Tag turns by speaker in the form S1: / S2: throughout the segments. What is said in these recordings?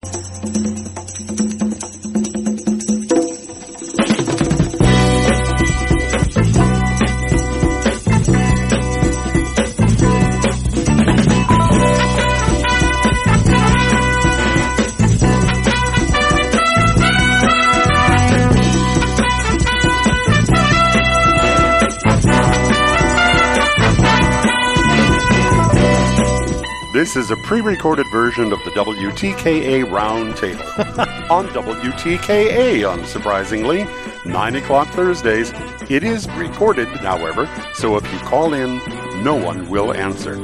S1: This is a pre-recorded version of the WTKA Roundtable on WTKA, unsurprisingly, 9 o'clock Thursdays. It is recorded, however, so if you call in, no one will answer.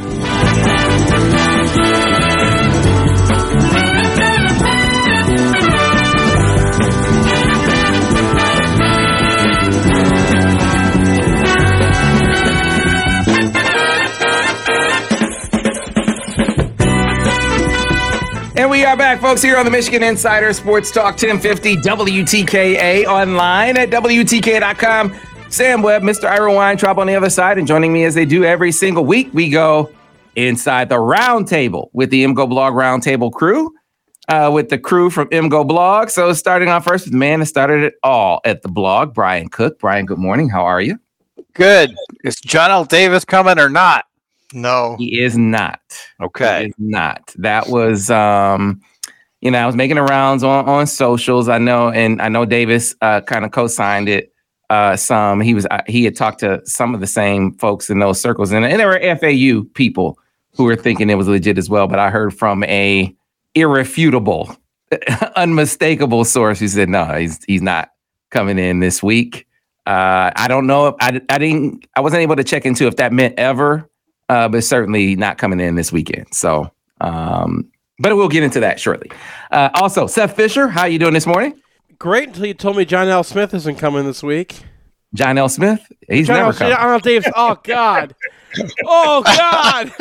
S2: And we are back, folks, here on the Michigan Insider Sports Talk 1050 WTKA, online at WTKA.com. Sam Webb, Mr. Ira Weintraub on the other side, and joining me as they do every single week, we go inside the Roundtable with the MGO Blog Roundtable crew, with the crew from MGO Blog. So starting off first with the man that started it all at the blog, Brian Cook. Brian, good morning. How are you?
S3: Good. Is John L. Davis coming or not?
S4: No,
S2: he is not.
S3: Okay.
S2: He is not. That was, I was making the rounds on socials. I know Davis kind of co-signed it some. He had talked to some of the same folks in those circles, and there were FAU people who were thinking it was legit as well. But I heard from a irrefutable, unmistakable source who said no, he's not coming in this week. I don't know if I wasn't able to check into if that meant ever. But certainly not coming in this weekend. So, but we'll get into that shortly. Also, Seth Fisher, how you doing this morning?
S5: Great, until you told me John L. Smith isn't coming this week.
S2: John L. Smith? He's
S5: John
S2: never coming.
S5: John L. Davis. Oh, God. Oh, God.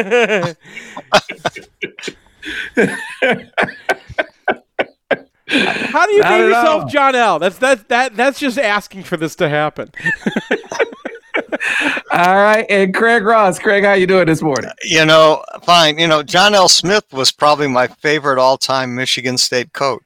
S5: How do you name yourself John L.? That's just asking for this to happen.
S2: All right, and Craig Ross. Craig, how you doing this morning?
S4: Fine. John L. Smith was probably my favorite all-time Michigan State coach.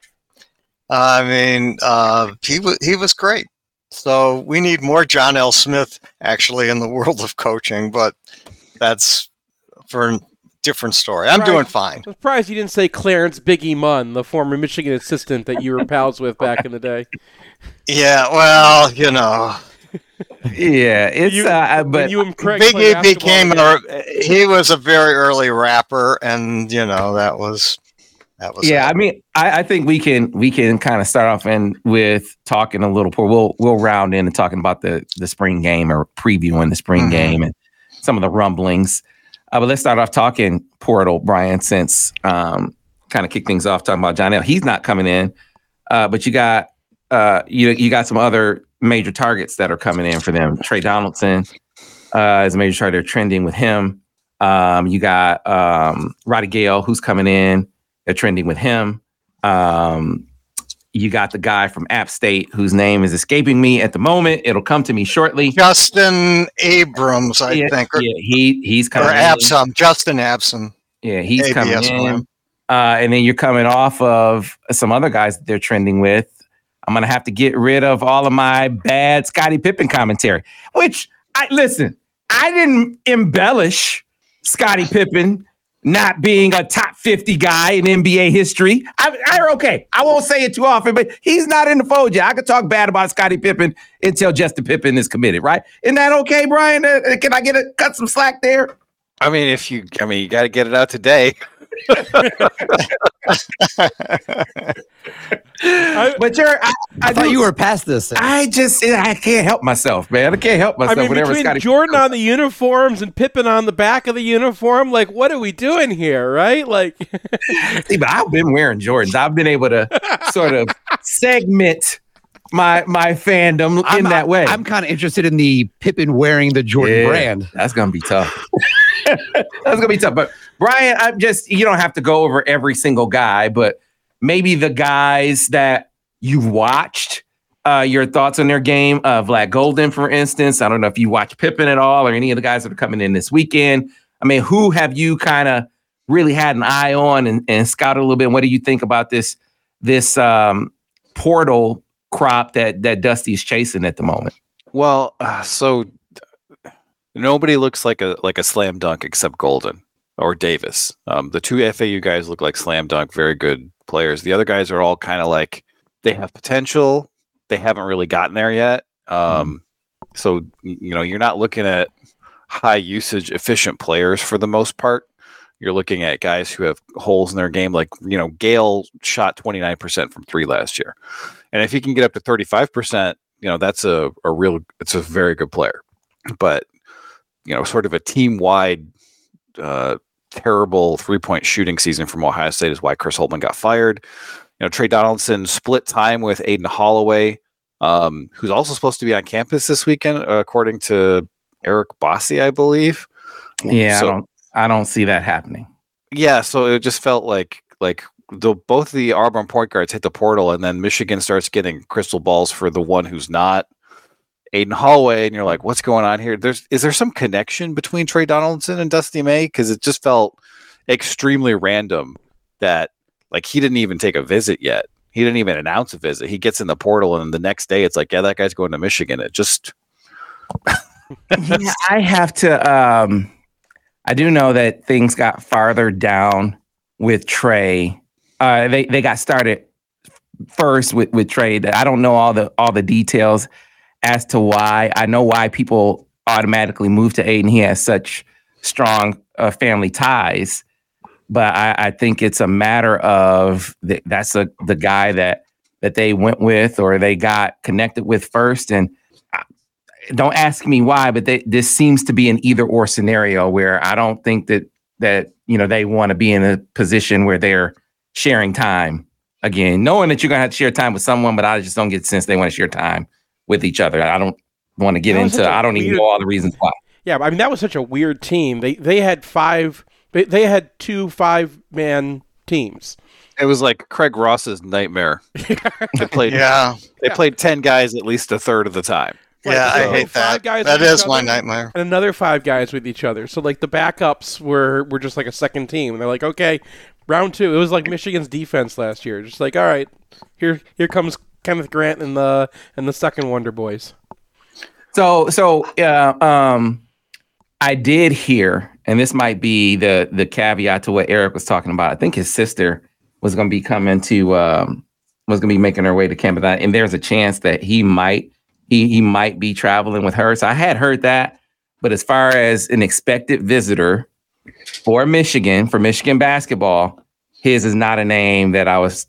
S4: He was great. So we need more John L. Smith actually in the world of coaching, but that's for a different story. I'm doing fine.
S5: I'm surprised you didn't say Clarence Biggie Munn, the former Michigan assistant that you were pals with back in the day.
S4: Yeah, well,
S2: Yeah, it's but
S4: Biggie became he was a very early rapper, and that was
S2: yeah. I mean, I think we can kind of start off with talking a little. We'll round in and talking about the spring game, or previewing the spring game and some of the rumblings. But let's start off talking portal, Brian, since kind of kick things off talking about John L. He's not coming in, but you got you got some other major targets that are coming in for them. Trey Donaldson is a major target. They're trending with him. You got Roddy Gale, who's coming in. They're trending with him. You got the guy from App State, whose name is escaping me at the moment. It'll come to me shortly.
S4: Justin Abrams, I think.
S2: Yeah, he's coming
S4: or Absum. In. Justin Absum.
S2: Yeah, he's ABS coming in. And then you're coming off of some other guys that they're trending with. I'm going to have to get rid of all of my bad Scottie Pippen commentary, which I didn't embellish Scottie Pippen not being a top 50 guy in NBA history. Okay. I won't say it too often, but he's not in the fold yet. I could talk bad about Scottie Pippen until Justin Pippen is committed, right? Isn't that okay, Brian? Can I cut some slack there?
S3: I mean, you got to get it out today.
S2: But I thought you were past this. I can't help myself, man. I can't help myself.
S5: I mean, between Jordan on the uniforms and Pippen on the back of the uniform, like, what are we doing here, right? Like,
S2: see, but I've been wearing Jordans. I've been able to sort of segment my fandom in that way.
S6: I'm kind of interested in the Pippen wearing the Jordan brand.
S2: That's gonna be tough. That's gonna be tough. But Brian, you don't have to go over every single guy, but maybe the guys that you've watched, your thoughts on their game. Vlad Golden, for instance. I don't know if you watch Pippen at all, or any of the guys that are coming in this weekend. I mean, who have you kind of really had an eye on and scouted a little bit. What do you think about this portal crop that Dusty is chasing at the moment?
S3: Well, so nobody looks like a slam dunk except Golden or Davis. The two FAU guys look like slam dunk, very good players. The other guys are all kind of like they have potential. They haven't really gotten there yet. So, you're not looking at high usage, efficient players for the most part. You're looking at guys who have holes in their game. Like, Gale shot 29% from three last year. And if he can get up to 35%, that's it's a very good player. But, sort of a team-wide terrible three-point shooting season from Ohio State is why Chris Holtmann got fired. Trey Donaldson split time with Aiden Holloway, who's also supposed to be on campus this weekend, according to Eric Bossi, I believe.
S2: Yeah, so, I don't see that happening.
S3: Yeah, so it just felt like both the Auburn point guards hit the portal, and then Michigan starts getting crystal balls for the one who's not Aiden Holloway, and you're like, what's going on here? Is there some connection between Trey Donaldson and Dusty May? Because it just felt extremely random that he didn't even take a visit yet. He didn't even announce a visit. He gets in the portal, and the next day it's like, yeah, that guy's going to Michigan. It just
S2: yeah, I have to. I do know that things got farther down with Trey. They got started first with Trey. I don't know all the details as to why. I know why people automatically move to Aiden. He has such strong family ties, but I think it's a matter of that's the guy that they went with or they got connected with first. And don't ask me why, but this seems to be an either or scenario where I don't think that they want to be in a position where they're sharing time again, knowing that you're going to have to share time with someone, but I just don't get the sense they want to share time with each other. I don't want to get into, I don't even know all the reasons why.
S5: Yeah, I mean, that was such a weird team. They had they had 2 5-man teams.
S3: It was like Craig Ross's nightmare. They played 10 guys at least a third of the time.
S4: Yeah, I hate that. That is my nightmare.
S5: And another 5 guys with each other. So, the backups were just like a second team. They're like, okay, round 2. It was like Michigan's defense last year. Just like, all right, here comes Kenneth Grant and the second Wonder Boys.
S2: So I did hear, and this might be the caveat to what Eric was talking about. I think his sister was going to be coming to was going to be making her way to campus, and there's a chance that he might be traveling with her. So I had heard that, but as far as an expected visitor for Michigan basketball, his is not a name that's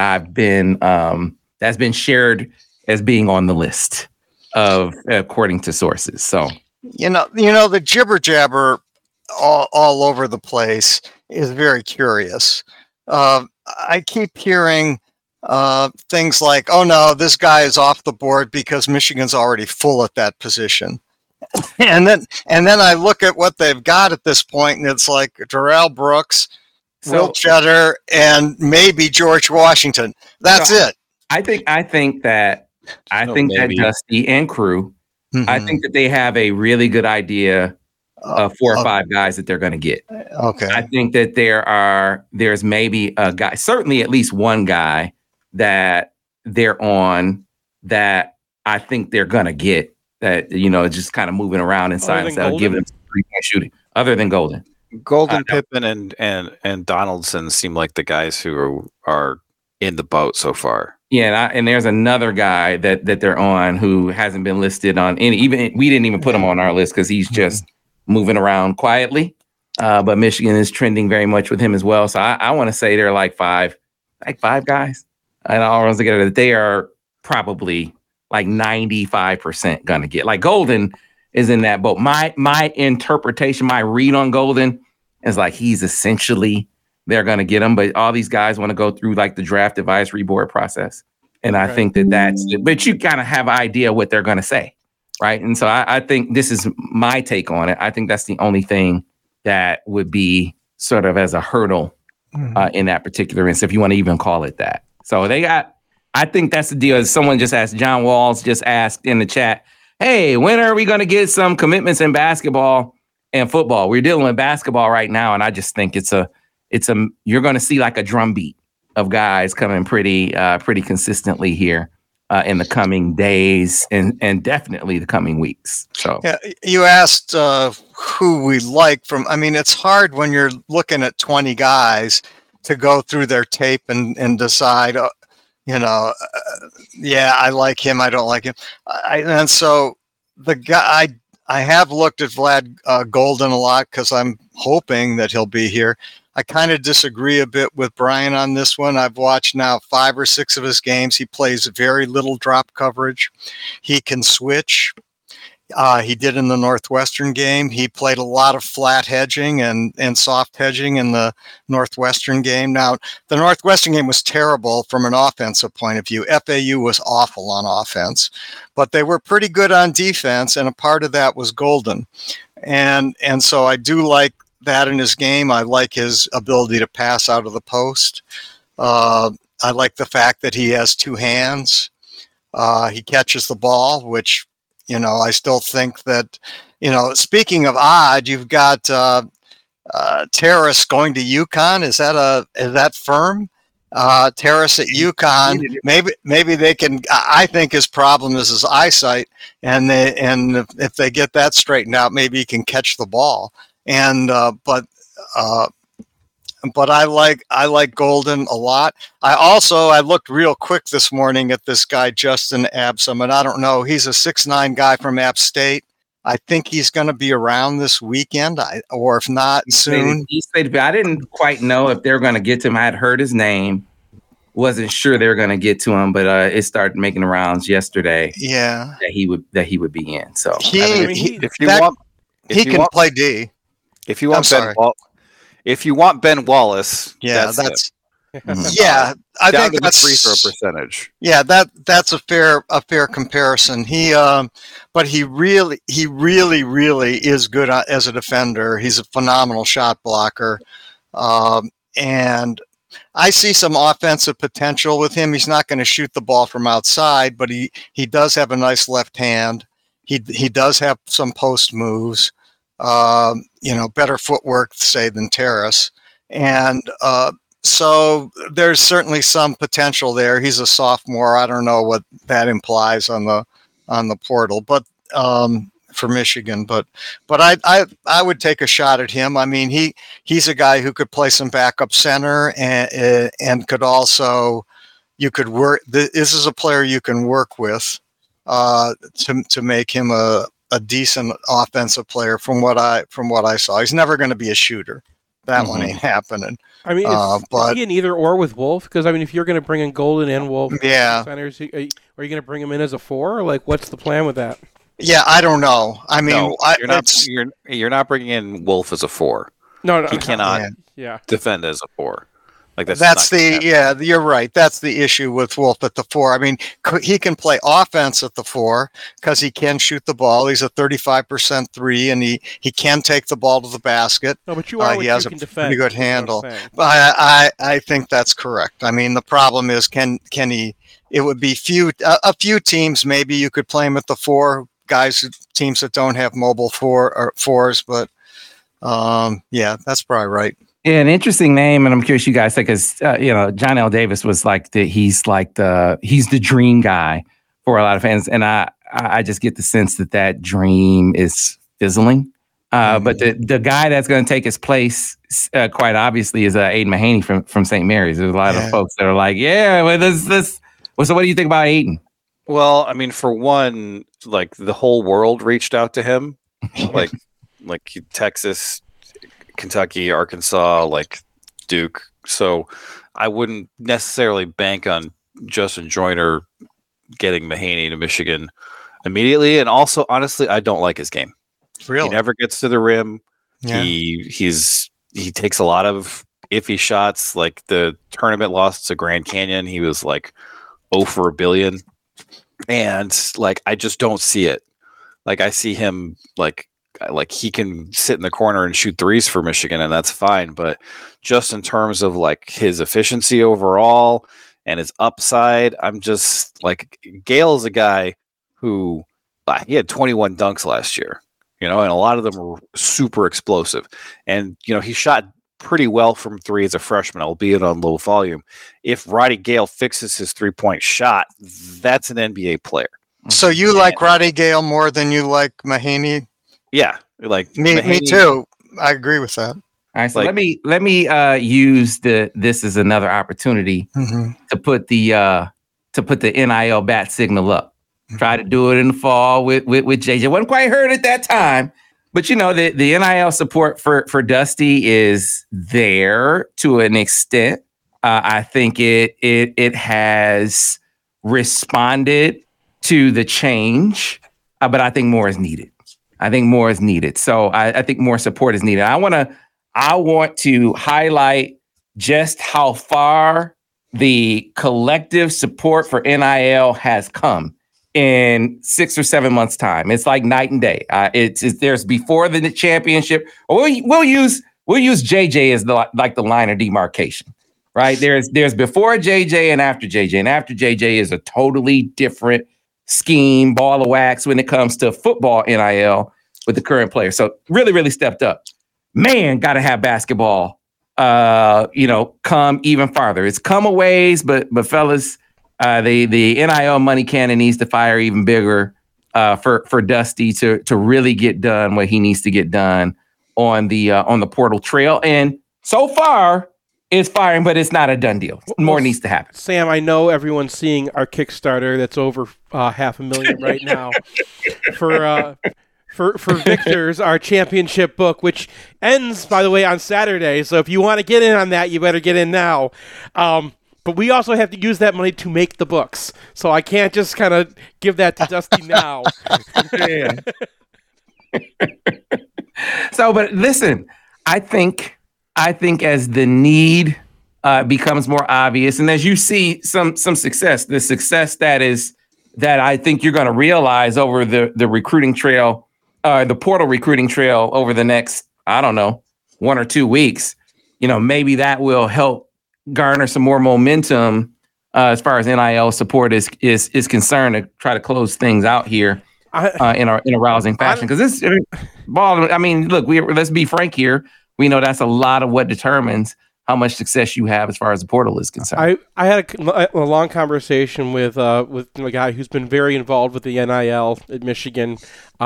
S2: been shared as being on the list of according to sources. So
S4: the jibber jabber all over the place is very curious. I keep hearing things like, oh no, this guy is off the board because Michigan's already full at that position. And then I look at what they've got at this point, and it's like Darrell Brooks, Will Cheddar, and maybe George Washington. That's it.
S2: I think that Dusty and crew, I think that they have a really good idea of 4 or 5 guys that they're going to get.
S4: Okay.
S2: I think that there's maybe a guy, certainly at least one guy that they're on that I think they're going to get that, just kind of moving around inside and giving them 3-point shooting other than Golden.
S3: Pippen and Donaldson seem like the guys who are in the boat so far.
S2: Yeah, and there's another guy that they're on who hasn't been listed on any. Even we didn't even put him on our list because he's just moving around quietly. But Michigan is trending very much with him as well. So I want to say they're like five guys, and all runs together that they are probably like 95% gonna get. Like Golden is in that boat. My interpretation, my read on Golden is like he's essentially. They're going to get them, but all these guys want to go through like the draft advisory board process. And I think that's it. But you kind of have an idea what they're going to say, right? And so I think this is my take on it. I think that's the only thing that would be sort of as a hurdle in that particular instance, if you want to even call it that. So I think that's the deal. Someone just asked, John Walls just asked in the chat, hey, when are we going to get some commitments in basketball and football? We're dealing with basketball right now, and I just think it's a you're going to see like a drumbeat of guys coming pretty consistently here in the coming days and definitely the coming weeks. So
S4: yeah, you asked who we like from. I mean, it's hard when you're looking at 20 guys to go through their tape and decide. Yeah, I like him. I don't like him. And so the guy I have looked at Vlad Golden a lot because I'm hoping that he'll be here. I kind of disagree a bit with Brian on this one. I've watched now 5 or 6 of his games. He plays very little drop coverage. He can switch. He did in the Northwestern game. He played a lot of flat hedging and soft hedging in the Northwestern game. Now, the Northwestern game was terrible from an offensive point of view. FAU was awful on offense, but they were pretty good on defense, and a part of that was Golden. And so I do like that in his game. I like his ability to pass out of the post. I like the fact that he has 2 hands. He catches the ball, which, I still think that, speaking of odd, you've got Terrace going to UConn. Is that firm? Terrace at UConn. Maybe they can. I think his problem is his eyesight, and if they get that straightened out, maybe he can catch the ball. And but I like Golden a lot. I looked real quick this morning at this guy Justin Absam, and I don't know. He's a 6'9" guy from App State. I think he's going to be around this weekend, or if not, soon.
S2: I didn't quite know if they were going to get to him. I had heard his name, wasn't sure they were going to get to him, but it started making the rounds yesterday.
S4: Yeah,
S2: that he would be in. So
S4: he can play D.
S3: If you want Ben Wallace,
S4: yeah,
S3: that's
S4: yeah. I
S3: down
S4: think
S3: to
S4: that's
S3: the free throw percentage.
S4: Yeah, that's a fair comparison. But he really is good as a defender. He's a phenomenal shot blocker, and I see some offensive potential with him. He's not going to shoot the ball from outside, but he does have a nice left hand. He does have some post moves. Better footwork, say, than Terrace. And so there's certainly some potential there. He's a sophomore. I don't know what that implies on the portal, but for Michigan. But I would take a shot at him. I mean, he's a guy who could play some backup center and could also, you could work. This is a player you can work with to make him a decent offensive player from what I saw. He's never going to be a shooter. That one ain't happening.
S5: I mean, is he an either or with Wolf? Because I mean, if you're going to bring in Golden and Wolf, centers, are you going to bring him in as a 4? Like, what's the plan with that?
S4: Yeah, I don't know. I mean,
S3: you're not bringing in Wolf as a 4.
S5: No,
S3: he cannot defend as a 4. Like
S4: you're right. That's the issue with Wolf at the 4. I mean, he can play offense at the 4 because he can shoot the ball. He's a 35% 3, and he can take the ball to the basket.
S5: No, but
S4: he has a pretty good handle. But I think that's correct. I mean, the problem is can he? It would be a few teams. Maybe you could play him at the 4. Teams that don't have mobile 4s, but that's probably right.
S2: Yeah, an interesting name, and I'm curious you guys think, because John L. Davis was he's the dream guy for a lot of fans, and I just get the sense that dream is fizzling. But the guy that's going to take his place, quite obviously, is Aiden Mahaney from St. Mary's. There's a lot of folks that are like, this. So what do you think about Aiden?
S3: Well, I mean, for one, like the whole world reached out to him, like Texas, Kentucky, Arkansas, like Duke. So I wouldn't necessarily bank on Justin Joyner getting Mahaney to Michigan immediately. And also, honestly, I don't like his game.
S4: Really?
S3: He never gets to the rim.
S4: Yeah.
S3: He takes a lot of iffy shots. Like the tournament loss to Grand Canyon, he was like 0 for a billion. And like I just don't see it. Like I see him like he can sit in the corner and shoot threes for Michigan, and that's fine. But just in terms of like his efficiency overall and his upside, I'm just like Gale is a guy who he had 21 dunks last year, and a lot of them were super explosive. And he shot pretty well from three as a freshman, albeit on low volume. If Roddy Gale fixes his 3-point shot, that's an NBA player.
S4: So you like Roddy Gale more than you like Mahaney?
S3: Yeah, like
S4: Me too. I agree with that.
S2: All right, so
S3: Like-
S2: let me use this as another opportunity to put the NIL bat signal up. Try to do it in the fall with JJ. Wasn't quite heard at that time, but you know the NIL support for Dusty is there to an extent. I think it has responded to the change, but I think more is needed. So I think more support is needed. I want to highlight just how far the collective support for NIL has come in 6 or 7 months' time. It's like night and day. There's before the championship. We'll use JJ as the line of demarcation, right? There's before JJ and after JJ, and after JJ is a totally different scheme, ball of wax when it comes to football NIL with the current players. So really, really stepped up. Man, got to have basketball, come even farther. It's come a ways, but fellas, the NIL money cannon needs to fire even bigger for Dusty to really get done what he needs to get done on the portal trail. And so far, it's firing, but it's not a done deal. More needs to happen.
S5: Sam, I know everyone's seeing our Kickstarter that's over $500,000 right now for Victor's, our championship book, which ends, by the way, on Saturday. So if you want to get in on that, you better get in now. But we also have to use that money to make the books. So I can't just kind of give that to Dusty now.
S2: So, but listen, I think as the need becomes more obvious, and as you see some success, the success that I think you're going to realize over the recruiting trail, the portal recruiting trail over the next, I don't know, 1 or 2 weeks, maybe that will help garner some more momentum as far as NIL support is concerned to try to close things out here in a rousing fashion. Because this ball, I mean, look, let's be frank here. We know that's a lot of what determines how much success you have as far as the portal is concerned.
S5: I had a long conversation with a guy who's been very involved with the NIL at Michigan,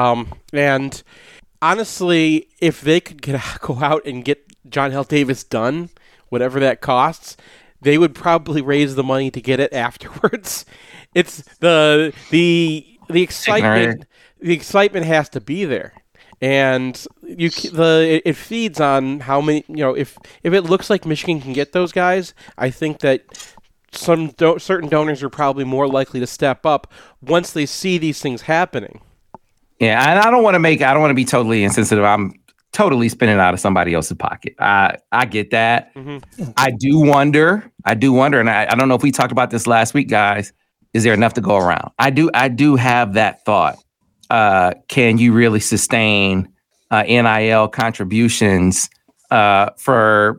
S5: and honestly, if they could go out and get John Hell Davis done, whatever that costs, they would probably raise the money to get it afterwards. It's the excitement. The excitement has to be there. And it feeds on how many, if it looks like Michigan can get those guys, I think that certain donors are probably more likely to step up once they see these things happening.
S2: Yeah, and I don't want to be totally insensitive. I'm totally spinning out of somebody else's pocket. I get that. Mm-hmm. I do wonder, and I don't know if we talked about this last week, guys. Is there enough to go around? I do have that thought. Can you really sustain NIL contributions for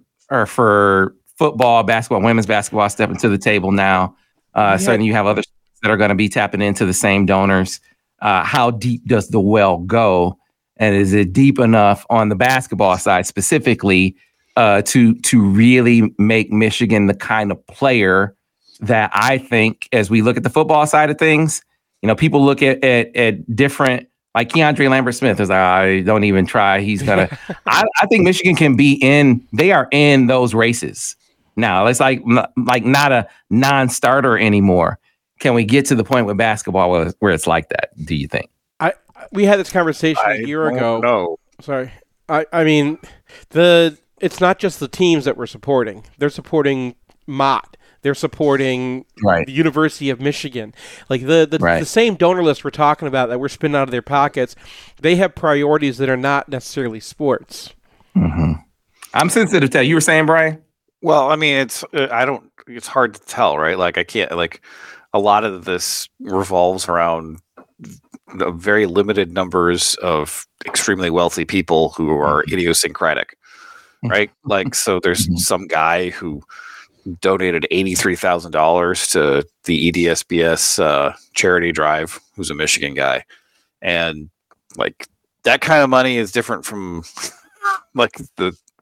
S2: football, basketball, women's basketball stepping to the table now? Certainly you have others that are going to be tapping into the same donors. How deep does the well go? And is it deep enough on the basketball side specifically to really make Michigan the kind of player that I think, as we look at the football side of things, people look at different, like Keandre Lambert-Smith is like, I don't even try. He's gonna. I think Michigan can be in. They are in those races now. It's like not a non-starter anymore. Can we get to the point with basketball where it's like that? Do you think?
S5: We had this conversation a year ago.
S3: No,
S5: sorry. I mean, it's not just the teams that we're supporting. They're supporting Mott. They're supporting the University of Michigan. Like the same donor list we're talking about that we're spinning out of their pockets, they have priorities that are not necessarily sports.
S2: Mm-hmm. I'm sensitive to that. You were saying, Brian?
S3: Well, I mean, it's hard to tell, right? Like I can't, a lot of this revolves around the very limited numbers of extremely wealthy people who are idiosyncratic, right? Like, so there's some guy who donated $83,000 to the EDSBS charity drive, who's a Michigan guy, and like that kind of money is different from like the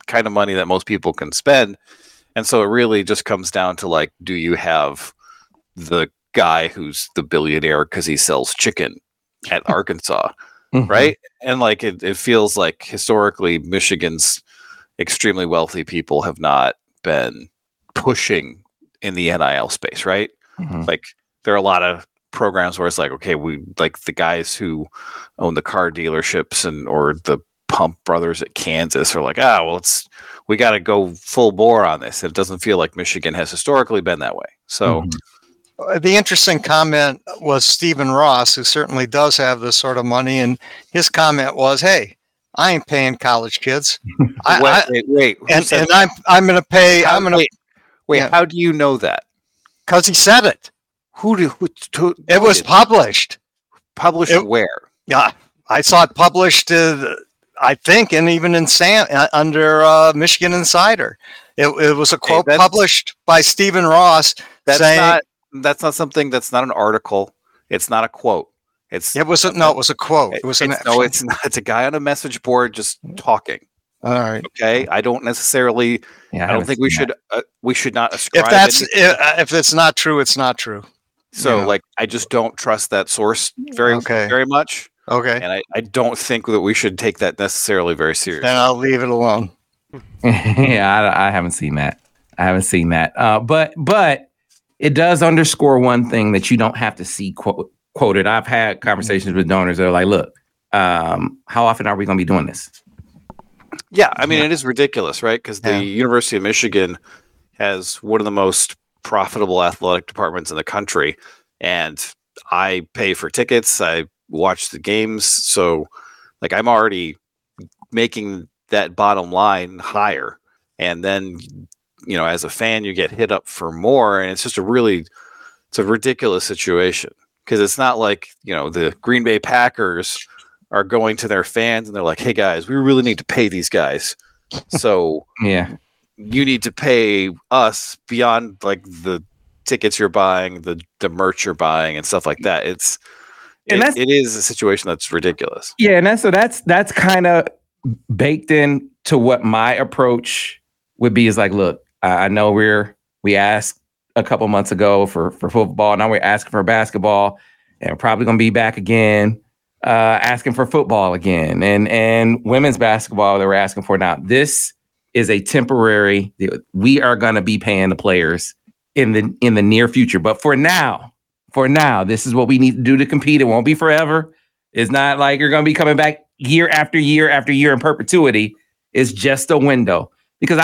S3: kind of money that most people can spend. And so it really just comes down to like, do you have the guy who's the billionaire because he sells chicken at Arkansas, right? And like it feels like historically Michigan's extremely wealthy people have not been pushing in the NIL space, right? Like there are a lot of programs where it's like, okay, we like the guys who own the car dealerships or the Pump Brothers at Kansas are like, we got to go full bore on this. It doesn't feel like Michigan has historically been that way. So
S4: the interesting comment was Stephen Ross, who certainly does have this sort of money, and his comment was, "Hey, I ain't paying college kids.
S3: Wait.
S4: And I'm going to pay.
S3: Wait. How do you know that?
S4: Because he said it. It was published.
S3: Published where?
S4: Yeah, I saw it published. I think, and even in under Michigan Insider, it was a quote published by Stephen Ross saying
S3: that's not something. That's not an article. It's not a quote. It was a quote. It's not. It's a guy on a message board just talking.
S4: All right.
S3: Okay. I don't necessarily. I don't think we should. We should not ascribe.
S4: If it's not true, it's not true.
S3: So, like, I just don't trust that source very much.
S4: Okay.
S3: And I don't think that we should take that necessarily very seriously.
S4: Then I'll leave it alone.
S2: Yeah, I haven't seen that. But it does underscore one thing that you don't have to see quoted. I've had conversations with donors that are like, look, how often are we going to be doing this?
S3: Yeah, I mean, it is ridiculous, right? Because the University of Michigan has one of the most profitable athletic departments in the country. And I pay for tickets. I watch the games. So, like, I'm already making that bottom line higher. And then, as a fan, you get hit up for more. And it's just it's a ridiculous situation. Because it's not like, the Green Bay Packers are going to their fans and they're like, hey, guys, we really need to pay these guys. So you need to pay us beyond like the tickets you're buying, the merch you're buying and stuff like that. It is a situation that's ridiculous.
S2: Yeah. And that's kind of baked in to what my approach would be is like, look, I know we asked a couple months ago for football. Now we're asking for basketball and we're probably going to be back again. Asking for football again and women's basketball that we're asking for now. This is a temporary. We are going to be paying the players in the near future, but for now, this is what we need to do to compete. It won't be forever. It's not like you're going to be coming back year after year after year in perpetuity. It's just a window because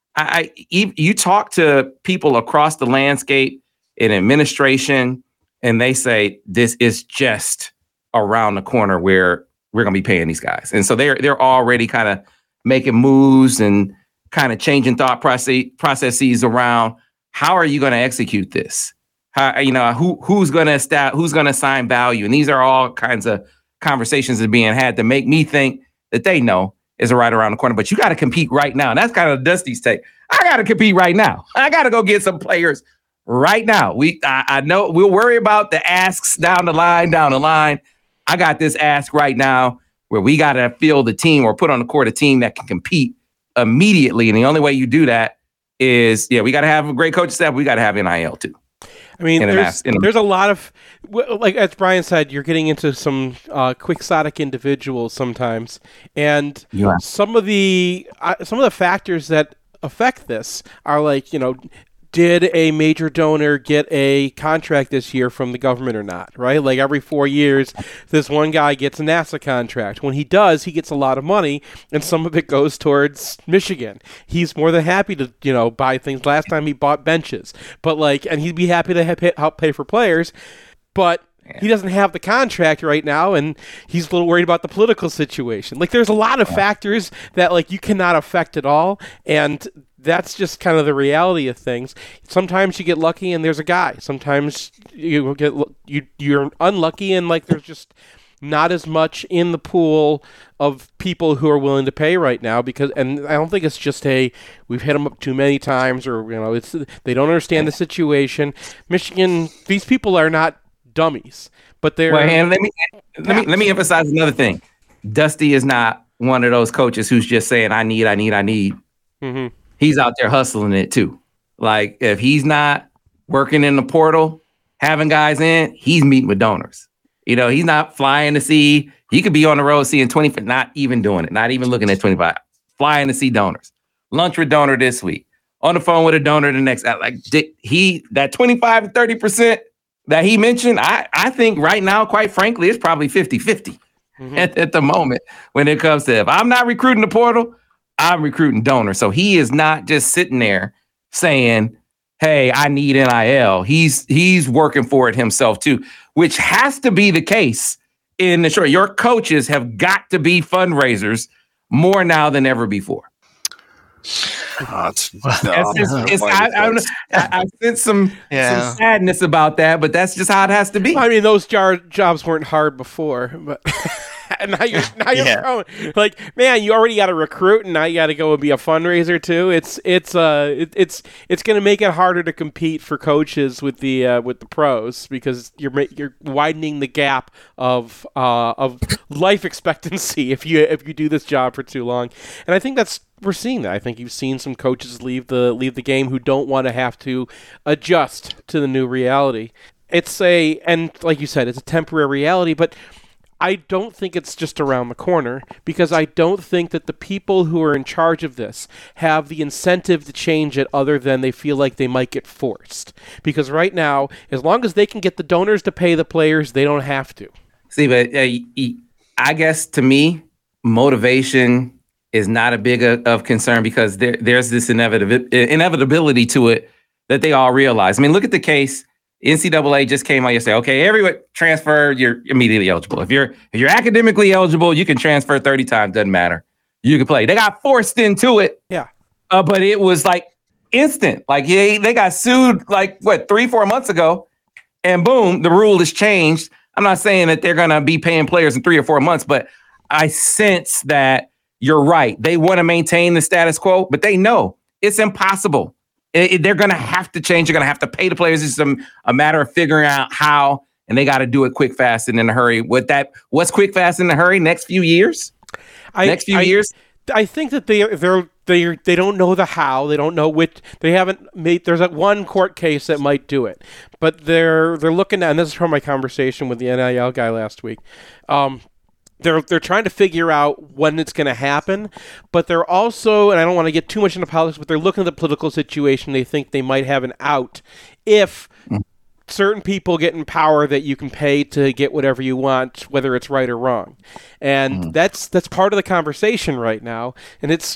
S2: you talk to people across the landscape in administration, and they say this is just around the corner where we're going to be paying these guys. And so they're already kind of making moves and kind of changing thought processes around how are you going to execute this? How, who's going to assign value? And these are all kinds of conversations that are being had to make me think that they know is right around the corner, but you got to compete right now. And that's kind of Dusty's take. I got to compete right now. I got to go get some players right now. I know we'll worry about the asks down the line. I got this ask right now where we got to field the team or put on the court a team that can compete immediately. And the only way you do that is, we got to have a great coaching staff. We got to have NIL too.
S5: I mean, there's a lot of, like as Brian said, you're getting into some quixotic individuals sometimes. And some of the factors that affect this are like, did a major donor get a contract this year from the government or not, right? Like every 4 years, this one guy gets a NASA contract. When he does, he gets a lot of money, and some of it goes towards Michigan. He's more than happy to, buy things. Last time he bought benches, and he'd be happy to help pay for players, but he doesn't have the contract right now, and he's a little worried about the political situation. Like, there's a lot of factors that, you cannot affect at all, and that's just kind of the reality of things. Sometimes you get lucky and there's a guy. Sometimes you're unlucky and there's just not as much in the pool of people who are willing to pay right now and I don't think it's just we've hit them up too many times or they don't understand the situation. Michigan, these people are not dummies, but they're.
S2: Well, and let me emphasize another thing. Dusty is not one of those coaches who's just saying I need.
S5: Mm-hmm.
S2: He's out there hustling it too. Like if he's not working in the portal, having guys in, he's meeting with donors. You know, he's not flying to see. He could be on the road seeing 20, not even doing it, not even looking at 25, flying to see donors. Lunch with donor this week, on the phone with a donor the next. Like that 25 to 30% that he mentioned, I think right now, quite frankly, it's probably 50-50 at the moment when it comes to if I'm not recruiting the portal, I'm recruiting donors. So he is not just sitting there saying, hey, I need NIL. He's working for it himself too, which has to be the case in the short. Your coaches have got to be fundraisers more now than ever before. I sense some sadness about that, but that's just how it has to be.
S5: I mean, those jobs weren't hard before, but now you're growing. Like, man, you already got to recruit, and now you got to go and be a fundraiser too. It's going to make it harder to compete for coaches with the pros because you're widening the gap of life expectancy if you do this job for too long, and I think we're seeing that. I think you've seen some coaches leave the game who don't want to have to adjust to the new reality. And like you said, it's a temporary reality, but I don't think it's just around the corner because I don't think that the people who are in charge of this have the incentive to change it other than they feel like they might get forced. Because right now, as long as they can get the donors to pay the players, they don't have to.
S2: See, but I guess to me, motivation is not a big of concern because there's this inevitability to it that they all realize. I mean, look at the case. NCAA just came out yesterday. Okay, everyone transfer, you're immediately eligible. If you're academically eligible, you can transfer 30 times, doesn't matter. You can play. They got forced into it.
S5: Yeah.
S2: But it was like instant. Like they got sued 3-4 months ago, and boom, the rule has changed. I'm not saying that they're gonna be paying players in 3 or 4 months, but I sense that you're right. They want to maintain the status quo, but they know it's impossible. They're going to have to change. They're going to have to pay the players. It's a matter of figuring out how, and they got to do it quick, fast, and in a hurry. What's quick, fast, in a hurry? Next few years? Years?
S5: I think that they don't know the how. They don't know which. They haven't made. There's one court case that might do it, but they're looking at. And this is from my conversation with the NIL guy last week. They're trying to figure out when it's going to happen, but they're also, and I don't want to get too much into politics, but they're looking at the political situation. They think they might have an out if certain people get in power that you can pay to get whatever you want, whether it's right or wrong. And that's part of the conversation right now. And it's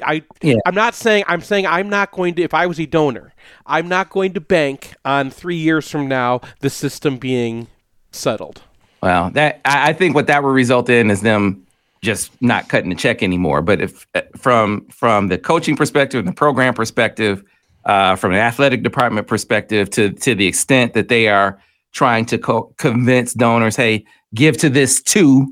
S5: I'm saying I'm not going to, if I was a donor, I'm not going to bank on 3 years from now the system being settled.
S2: Well, I think what that will result in is them just not cutting the check anymore. But if from the coaching perspective and the program perspective, from an athletic department perspective, to the extent that they are trying to convince donors, hey, give to this too.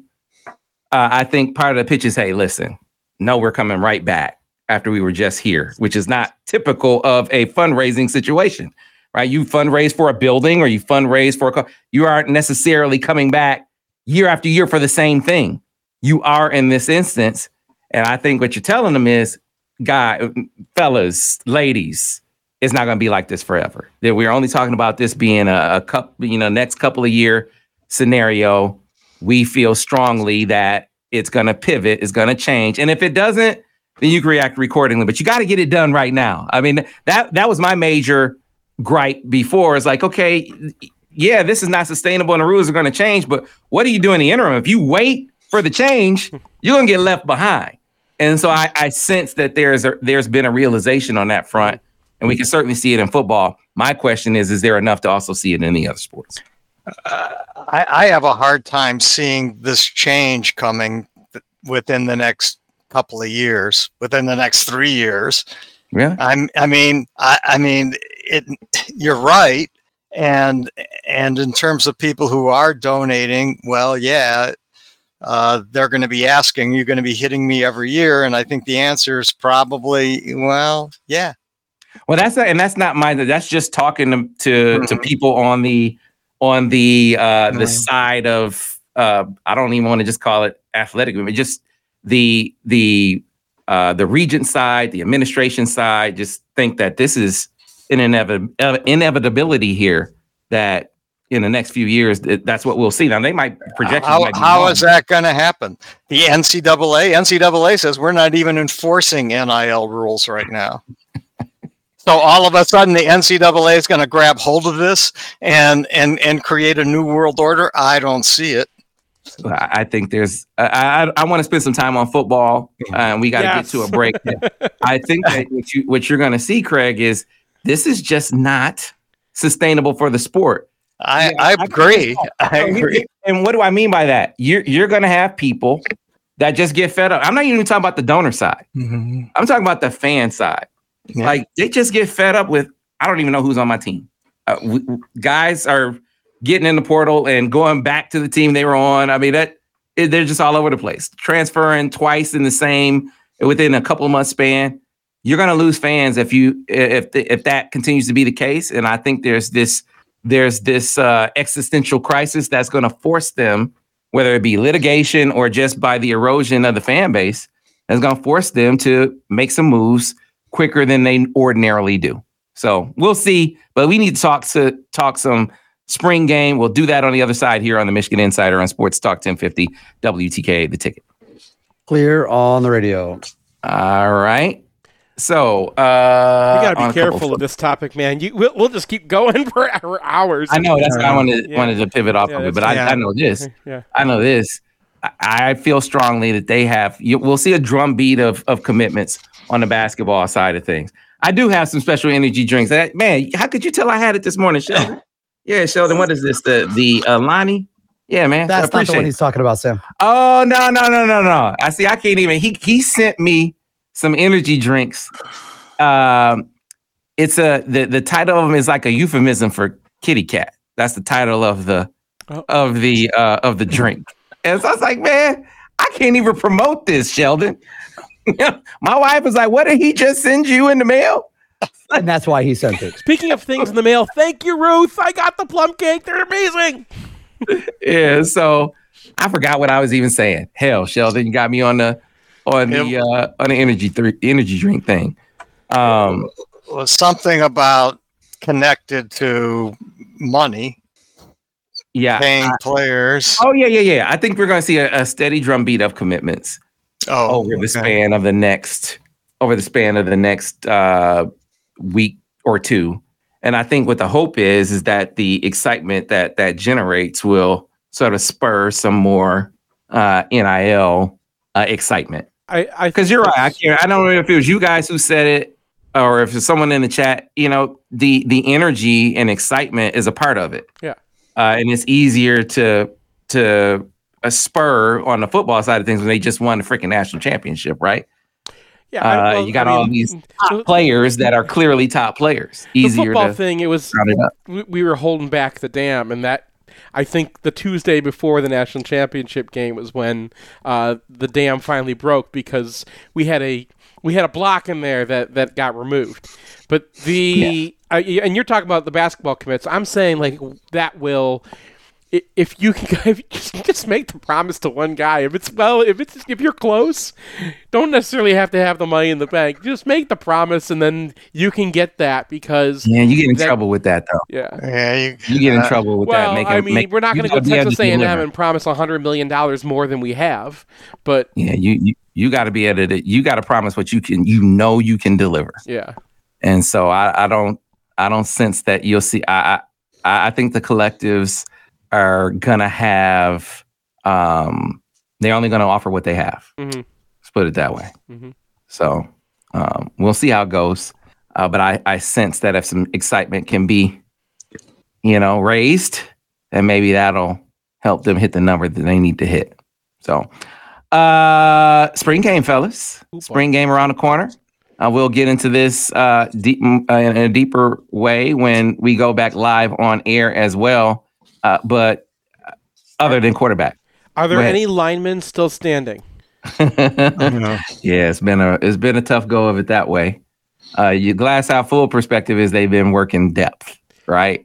S2: I think part of the pitch is, hey, listen, no, we're coming right back after we were just here, which is not typical of a fundraising situation. Right, you fundraise for a building or you fundraise for you aren't necessarily coming back year after year for the same thing. You are in this instance. And I think what you're telling them is, fellas, ladies, it's not going to be like this forever. That we're only talking about this being next couple of year scenario. We feel strongly that it's going to pivot, it's going to change. And if it doesn't, then you can react accordingly. But you got to get it done right now. I mean, that was my major gripe before. Is like, okay, yeah, this is not sustainable and the rules are going to change, but what do you do in the interim? If you wait for the change, you're going to get left behind. And so I sense that there's been a realization on that front, and we can certainly see it in football. My question is there enough to also see it in the other sports?
S4: I have a hard time seeing this change coming within the next couple of years, within the next 3 years.
S2: Yeah.
S4: I mean, you're right. And in terms of people who are donating, well, yeah, they're going to be asking, you're going to be hitting me every year. And I think the answer is probably, well, yeah.
S2: Well, that's not mine. That's just talking to people on the side of, I don't even want to just call it athletic, but just the the regent side, the administration side, just think that this is an inevitability here, that in the next few years, that's what we'll see. Now, they might project.
S4: How is that going to happen? The NCAA says we're not even enforcing NIL rules right now. So all of a sudden, the NCAA is going to grab hold of this and create a new world order. I don't see it.
S2: I think there's. I want to spend some time on football, and we got to get to a break. I think that what you're going to see, Craig, is this is just not sustainable for the sport.
S4: I agree. I agree.
S2: And what do I mean by that? You're going to have people that just get fed up. I'm not even talking about the donor side.
S4: Mm-hmm.
S2: I'm talking about the fan side. Yeah. Like, they just get fed up with, I don't even know who's on my team. Guys are getting in the portal and going back to the team they were on. I mean, they're just all over the place. Transferring twice within a couple of months span. You're going to lose fans if that continues to be the case. And I think there's this existential crisis that's going to force them, whether it be litigation or just by the erosion of the fan base, that's going to force them to make some moves quicker than they ordinarily do. So we'll see, but we need to talk some spring game. We'll do that on the other side here on the Michigan Insider on Sports Talk 1050 WTKA, The Ticket.
S6: Clear on the radio.
S2: All right. So
S5: you gotta be careful of this topic, man. We'll just keep going for hours.
S2: I know, that's why I wanted to pivot off of it, but I know this. Yeah. I know this. I feel strongly that we'll see a drumbeat of commitments on the basketball side of things. I do have some special energy drinks. Man, how could you tell I had it this morning, Sheldon? Yeah, Sheldon, what is this? The Lonnie? Yeah, man.
S6: That's not the one he's talking about, Sam.
S2: Oh, no. I can't even. He sent me some energy drinks. It's the title of them is like a euphemism for kitty cat. That's the title of the drink. And so I was like, man, I can't even promote this, Sheldon. My wife was like, what did he just send you in the mail?
S6: And that's why he sent it.
S5: Speaking of things in the mail, thank you, Ruth. I got the plum cake. They're amazing.
S2: Yeah, so I forgot what I was even saying. Hell, Sheldon, you got me on the energy drink thing.
S4: Was something about connected to money.
S2: Yeah,
S4: paying players.
S2: Oh yeah. I think we're going to see a steady drumbeat of commitments over the span of the next week or two. And I think what the hope is that the excitement that generates will sort of spur some more NIL excitement. Because you're right. I don't know if it was you guys who said it or if it's someone in the chat. The energy and excitement is a part of it.
S5: Yeah.
S2: And it's easier to spur on the football side of things when they just won the freaking national championship, right?
S5: Yeah,
S2: you got all these top players that are clearly top players. Easier.
S5: The football thing, it was we were holding back the dam, and that I think the Tuesday before the national championship game was when the dam finally broke because we had a block in there that got removed. But and you're talking about the basketball commits. I'm saying like that will. If you can just make the promise to one guy, if you're close, don't necessarily have to have the money in the bank. Just make the promise, and then you can get that because
S2: you get in trouble with that though.
S5: Yeah,
S2: you get in trouble with that.
S5: We're not going to go to Texas A&M and promise $100 million more than we have, but
S2: you got to be able to. You got to promise what you can. You can deliver.
S5: Yeah,
S2: and so I don't sense that you'll see. I think the collectives are gonna have they're only gonna offer what they have.
S5: Mm-hmm.
S2: Let's put it that way.
S5: Mm-hmm.
S2: So we'll see how it goes. But I sense that if some excitement can be, raised, then maybe that'll help them hit the number that they need to hit. So spring game, fellas. Spring game around the corner. We'll get into this in a deeper way when we go back live on air as well. But other than quarterback,
S5: are there any linemen still standing?
S2: Yeah, it's been a tough go of it that way. Your glass half full perspective is they've been working depth, right?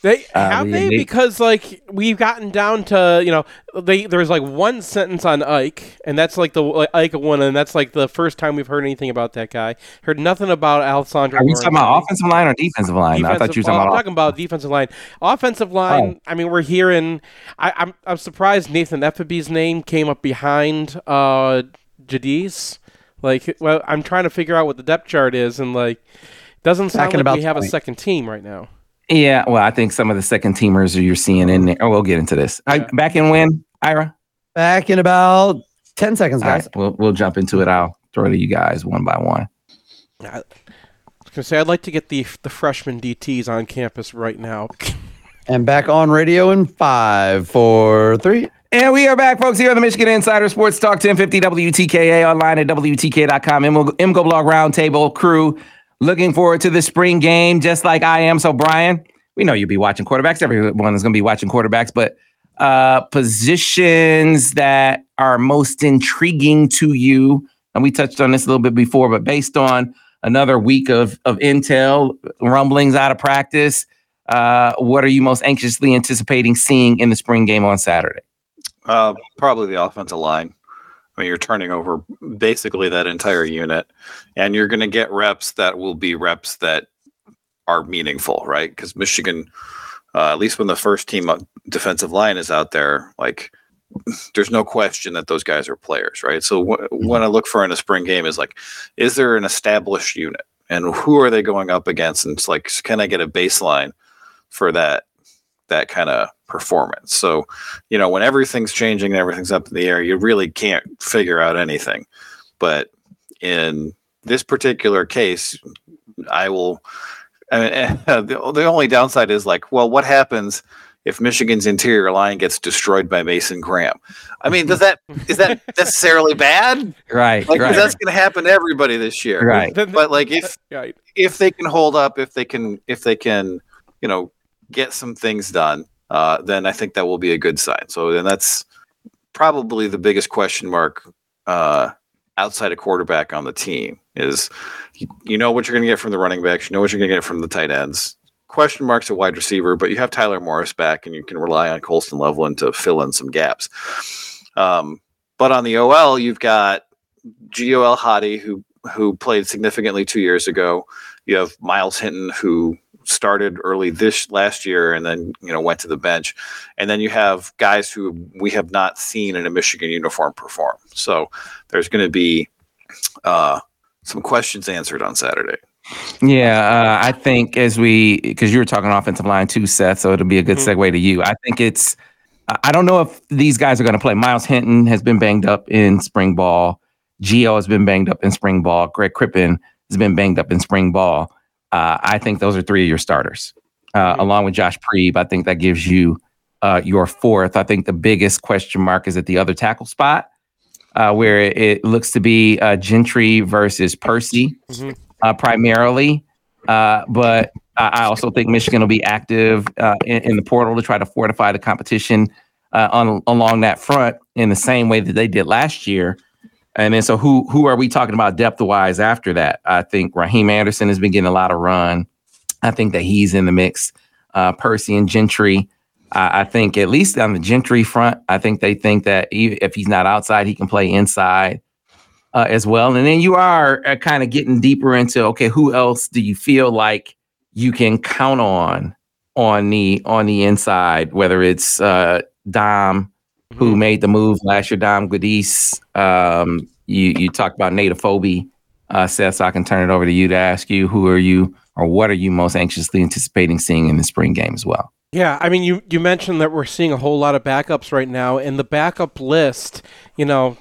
S5: They have
S2: they-
S5: because like we've gotten down to there's like one sentence on Ike, and that's like the Ike one, and that's like the first time we've heard anything about that guy. Heard nothing about Alessandro.
S2: Are we talking about offensive line or defensive line? I thought you were talking
S5: I'm
S2: about.
S5: talking about defensive line. Offensive line. I mean, we're hearing. I'm surprised Nathan Effaby's name came up behind Jadis. Like, well, I'm trying to figure out what the depth chart is, and like, doesn't sound
S6: Back in
S5: like
S6: about
S5: we have a
S6: 20.
S5: second team right now.
S2: Yeah, well, I think some of the second teamers you're seeing in there. Oh, we'll get into this.
S5: Yeah.
S2: Back in when, Ira?
S6: Back in about 10 seconds,
S2: All
S6: guys.
S2: right, we'll jump into it. I'll throw it to you guys one by one.
S5: I was gonna say I'd like to get the freshman DTs on campus right now.
S6: And back on radio in 5, 4, 3.
S2: And we are back, folks, here on the Michigan Insider Sports Talk 1050 WTKA, online at WTK.com. MGO Blog Roundtable crew looking forward to the spring game, just like I am. So, Brian, we know you'll be watching quarterbacks. Everyone is going to be watching quarterbacks, but positions that are most intriguing to you, and we touched on this a little bit before, but based on another week of intel, rumblings out of practice, what are you most anxiously anticipating seeing in the spring game on Saturday?
S3: Probably the offensive line. I mean, you're turning over basically that entire unit, and you're going to get reps that will be reps that are meaningful, right? Because Michigan, at least when the first team defensive line is out there, like there's no question that those guys are players, right? So when I look for in a spring game is like, is there an established unit, and who are they going up against? And it's like, can I get a baseline for that kind of performance? So, when everything's changing and everything's up in the air, you really can't figure out anything. But in this particular case, the only downside is like, well, what happens if Michigan's interior line gets destroyed by Mason Graham? I mean, is that necessarily bad?
S2: Right,
S3: Like, 'cause
S2: right,
S3: that's going to happen to everybody this year.
S2: right.
S3: But like, if they can hold up, if they can, get some things done, then I think that will be a good sign. So then that's probably the biggest question mark outside of quarterback on the team is, you know what you're going to get from the running backs, you know what you're going to get from the tight ends. Question marks at wide receiver, but you have Tyler Morris back, and you can rely on Colston Loveland to fill in some gaps. But on the OL, you've got Gio El-Hadi, who played significantly 2 years ago. You have Miles Hinton, who started early this last year and then went to the bench, and then you have guys who we have not seen in a Michigan uniform perform. So there's going to be some questions answered on Saturday.
S2: Yeah, I think because you were talking offensive line too, Seth, so it'll be a good segue to you. I think I don't know if these guys are going to play. Miles Hinton has been banged up in spring ball. Gio has been banged up in spring ball. Greg Crippen has been banged up in spring ball. I think those are three of your starters, along with Josh Preeb. I think that gives you your fourth. I think the biggest question mark is at the other tackle spot, where it looks to be Gentry versus Percy primarily. But I also think Michigan will be active in the portal to try to fortify the competition along that front in the same way that they did last year. And then, so who are we talking about depth-wise after that? I think Raheem Anderson has been getting a lot of run. I think that he's in the mix. Percy and Gentry. I think at least on the Gentry front, I think they think that if he's not outside, he can play inside as well. And then you are kind of getting deeper into, okay, who else do you feel like you can count on the inside, whether it's Dom, who made the move last year, Dom Guidis. You talked about Nate Afobe, Seth, so I can turn it over to you to ask you, who are you or what are you most anxiously anticipating seeing in the spring game as well?
S5: Yeah, I mean, you mentioned that we're seeing a whole lot of backups right now, and the backup list, John,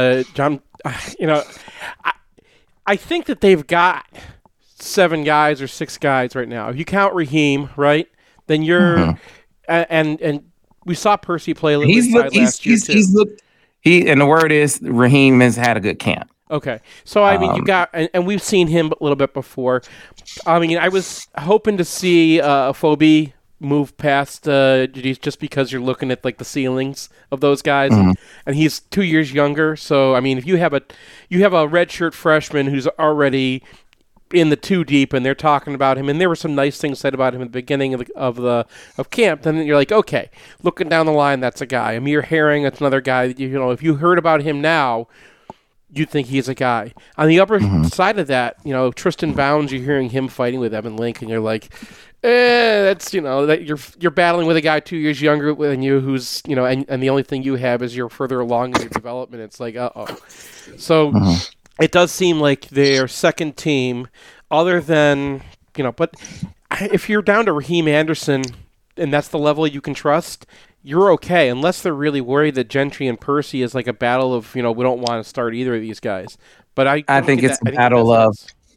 S5: I think that they've got 7 guys or 6 guys right now. If you count Raheem, right, then you're and we saw Percy play a little bit last year too.
S2: And the word is Raheem has had a good camp.
S5: Okay, so I mean, you got, and we've seen him a little bit before. I mean, I was hoping to see Afobe move past just because you're looking at like the ceilings of those guys, and he's 2 years younger. So I mean, if you have a redshirt freshman who's already in the too deep, and they're talking about him, and there were some nice things said about him at the beginning of camp. Then you're like, okay, looking down the line, that's a guy. Amir Herring, that's another guy that if you heard about him now, you'd think he's a guy. On the upper side of that, Tristan Bounds, you're hearing him fighting with Evan Link, and you're like, that's that you're battling with a guy 2 years younger than you, who's and the only thing you have is you're further along in your development. It's like, so. It does seem like their second team, other than, but if you're down to Raheem Anderson and that's the level you can trust, you're okay, unless they're really worried that Gentry and Percy is like a battle of, we don't want to start either of these guys. But I think it's a battle of,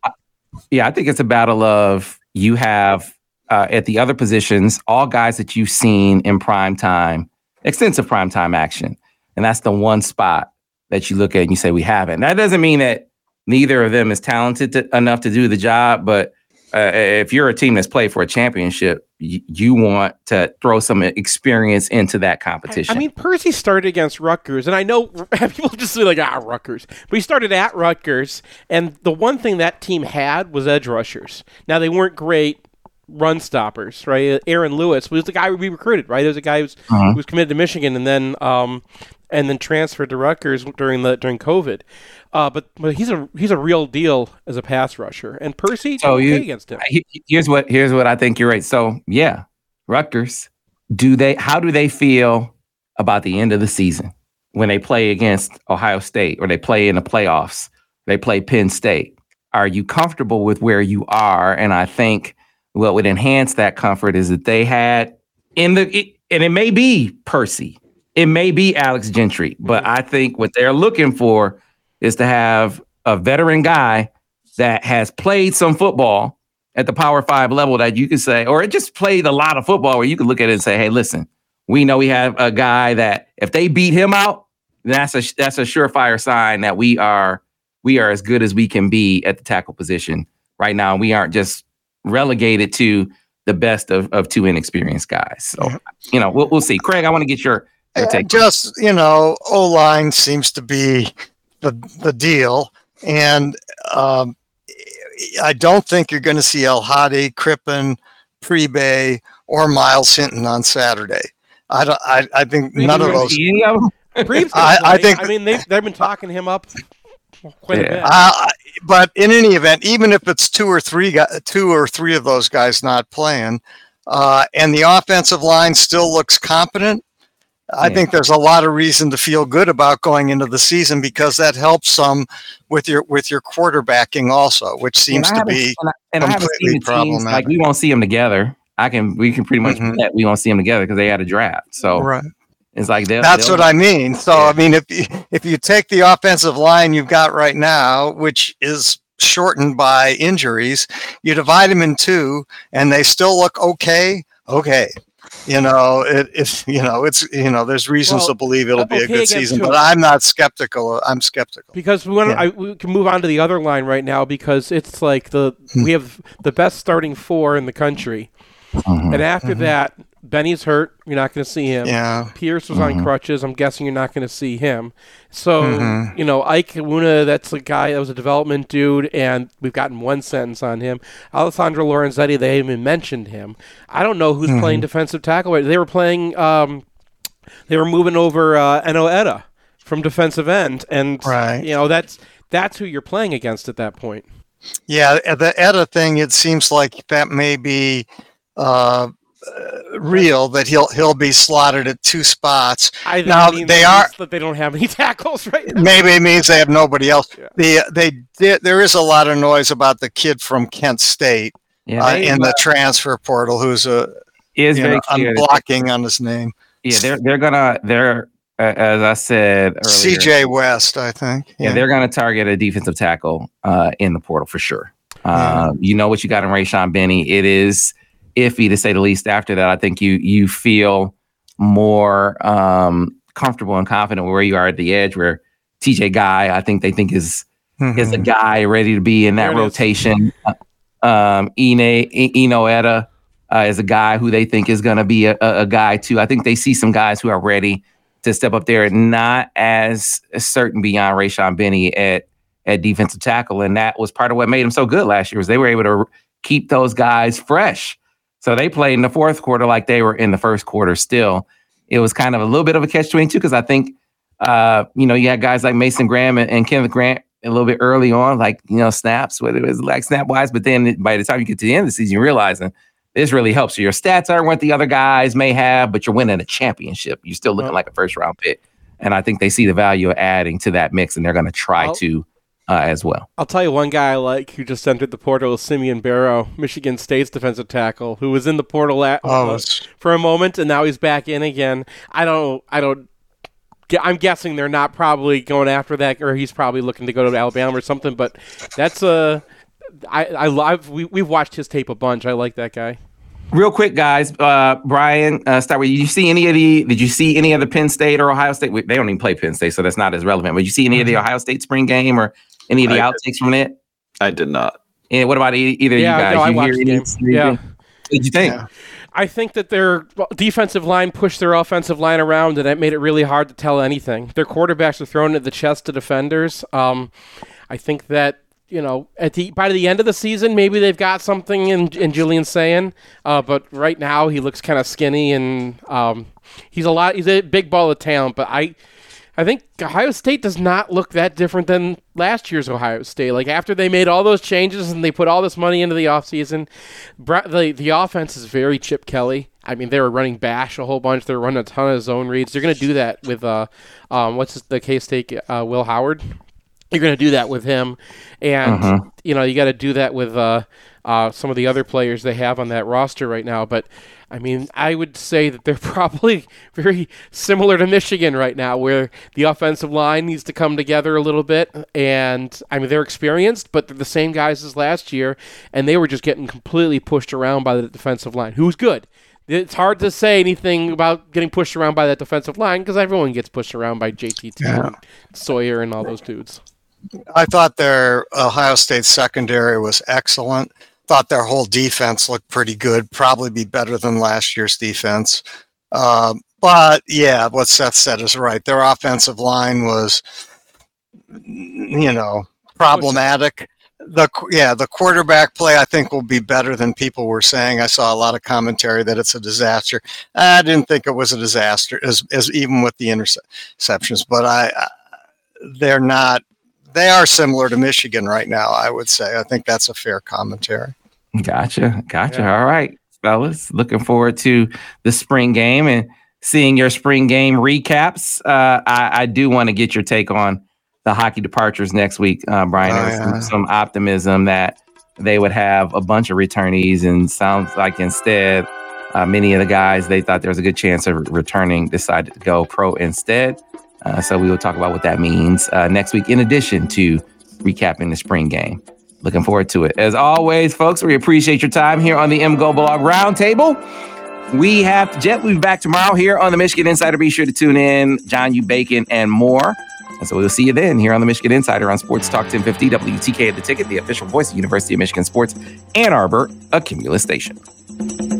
S2: I think it's a battle of you have at the other positions, all guys that you've seen in extensive primetime action. And that's the one spot that you look at and you say, we haven't. That doesn't mean that neither of them is talented enough to do the job, but if you're a team that's played for a championship, you want to throw some experience into that competition.
S5: I mean, Percy started against Rutgers, and I know people just say like, Rutgers. But he started at Rutgers, and the one thing that team had was edge rushers. Now, they weren't great run stoppers, right? Aaron Lewis was the guy we recruited, right? There was a guy who was committed to Michigan and then transferred to Rutgers during COVID. But he's a real deal as a pass rusher, and Percy okay against him.
S2: Here's what I think you're right. So yeah, Rutgers. How do they feel about the end of the season when they play against Ohio State or they play in the playoffs? They play Penn State. Are you comfortable with where you are? And I think what would enhance that comfort is that they had and it may be Percy. It may be Alex Gentry, but I think what they're looking for is to have a veteran guy that has played some football at the Power 5 level that you could say, or it just played a lot of football where you could look at it and say, hey, listen, we know we have a guy that if they beat him out, that's a surefire sign that we are as good as we can be at the tackle position right now. We aren't just relegated to the best of two inexperienced guys. So, we'll see. Craig, I want to get your take.
S4: Just, O-line seems to be the deal. And I don't think you're going to see El Hadi, Crippen, Prebe, or Miles Hinton on Saturday. I think none of those.
S5: I think they've been talking him up quite a bit. But
S4: in any event, even if it's two or three of those guys not playing, and the offensive line still looks competent, I think there's a lot of reason to feel good about going into the season because that helps some with your quarterbacking also, which seems to be completely problematic.
S2: Like we won't see them together. We can pretty much bet we won't see them together because they had a draft. So
S4: right.
S2: It's like
S4: that's what I mean. So I mean, if you take the offensive line you've got right now, which is shortened by injuries, you divide them in two, and they still look okay. There's reasons to believe it'll be a good season, but I'm not skeptical. I'm skeptical
S5: because we can move on to the other line right now because it's like we have the best starting four in the country, and after that, Benny's hurt. You're not going to see him.
S4: Yeah.
S5: Pierce was on crutches. I'm guessing you're not going to see him. So, Ike Iwuna, that's a guy that was a development dude, and we've gotten one sentence on him. Alessandro Lorenzetti, they even mentioned him. I don't know who's playing defensive tackle. They were playing, they were moving over Eno Etta from defensive end, and, that's who you're playing against at that point.
S4: Yeah, the Etta thing, it seems like that may be real that he'll be slotted at two spots.
S5: That they don't have any tackles right now.
S4: Maybe it means they have nobody else. Yeah. There is a lot of noise about the kid from Kent State in the transfer portal who's I'm blocking on his name.
S2: Yeah, they're as I said earlier,
S4: CJ West, I think.
S2: Yeah, they're gonna target a defensive tackle in the portal for sure. You know what you got in Rayshawn Benny. It is iffy to say the least. After that, I think you feel more comfortable and confident where you are at the edge. Where TJ Guy, I think they think is a guy ready to be in that rotation. Eno Etta is a guy who they think is going to be a guy too. I think they see some guys who are ready to step up there. Not as certain beyond Rayshawn Benny at at defensive tackle. And that was part of what made them so good last year, was they were able to keep those guys fresh. So they played in the fourth quarter like they were in the first quarter still. It was kind of a little bit of a catch-22 because I think, you had guys like Mason Graham and Kenneth Grant a little bit early on, like, snaps, whether it was like snap-wise. But then by the time you get to the end of the season, you're realizing this really helps. So your stats aren't what the other guys may have, but you're winning a championship. You're still looking like a first-round pick. And I think they see the value of adding to that mix, and they're going to try to as well.
S5: I'll tell you one guy I like who just entered the portal is Simeon Barrow, Michigan State's defensive tackle, who was in the portal for a moment, and now he's back in again. I'm guessing they're not probably going after that, or he's probably looking to go to Alabama or something. But that's we've watched his tape a bunch. I like that guy.
S2: Real quick, guys. Brian, start with you. Did you see any of the Penn State or Ohio State? They don't even play Penn State, so that's not as relevant. But did you see any of the Ohio State spring game or any of the outtakes from it?
S3: I did not.
S2: And what about either of you guys?
S5: No, I watched the game. Yeah.
S2: What did you think?
S5: Yeah. I think that their defensive line pushed their offensive line around, and that made it really hard to tell anything. Their quarterbacks are thrown at the chest to defenders. I think that, by the end of the season, maybe they've got something in Julian Sayin, but right now he looks kind of skinny, and he's a big ball of talent. But I think Ohio State does not look that different than last year's Ohio State. Like, after they made all those changes and they put all this money into the offseason, the offense is very Chip Kelly. I mean, they were running bash a whole bunch. They were running a ton of zone reads. They're going to do that with the K-State Will Howard. You're going to do that with him, and you got to do that with some of the other players they have on that roster right now. But I mean, I would say that they're probably very similar to Michigan right now, where the offensive line needs to come together a little bit. And I mean, they're experienced, but they're the same guys as last year, and they were just getting completely pushed around by the defensive line, who's good. It's hard to say anything about getting pushed around by that defensive line because everyone gets pushed around by JTT and Sawyer and all those dudes.
S4: I thought their Ohio State secondary was excellent. Thought their whole defense looked pretty good. Probably be better than last year's defense. But yeah, what Seth said is right. Their offensive line was, problematic. The quarterback play I think will be better than people were saying. I saw a lot of commentary that it's a disaster. I didn't think it was a disaster as even with the interceptions, but they're not. They are similar to Michigan right now, I would say. I think that's a fair commentary.
S2: Gotcha. Yeah. All right, fellas. Looking forward to the spring game and seeing your spring game recaps. I do want to get your take on the hockey departures next week, Brian. Some optimism that they would have a bunch of returnees, and sounds like instead, many of the guys they thought there was a good chance of returning decided to go pro instead. So we will talk about what that means next week, in addition to recapping the spring game. Looking forward to it. As always, folks, we appreciate your time here on the MGO Blog Roundtable. We have Jet. We'll be back tomorrow here on the Michigan Insider. Be sure to tune in. John U. Bacon and more. And so we'll see you then here on the Michigan Insider on Sports Talk 1050 WTK at the Ticket, the official voice of University of Michigan Sports, Ann Arbor, a Cumulus station.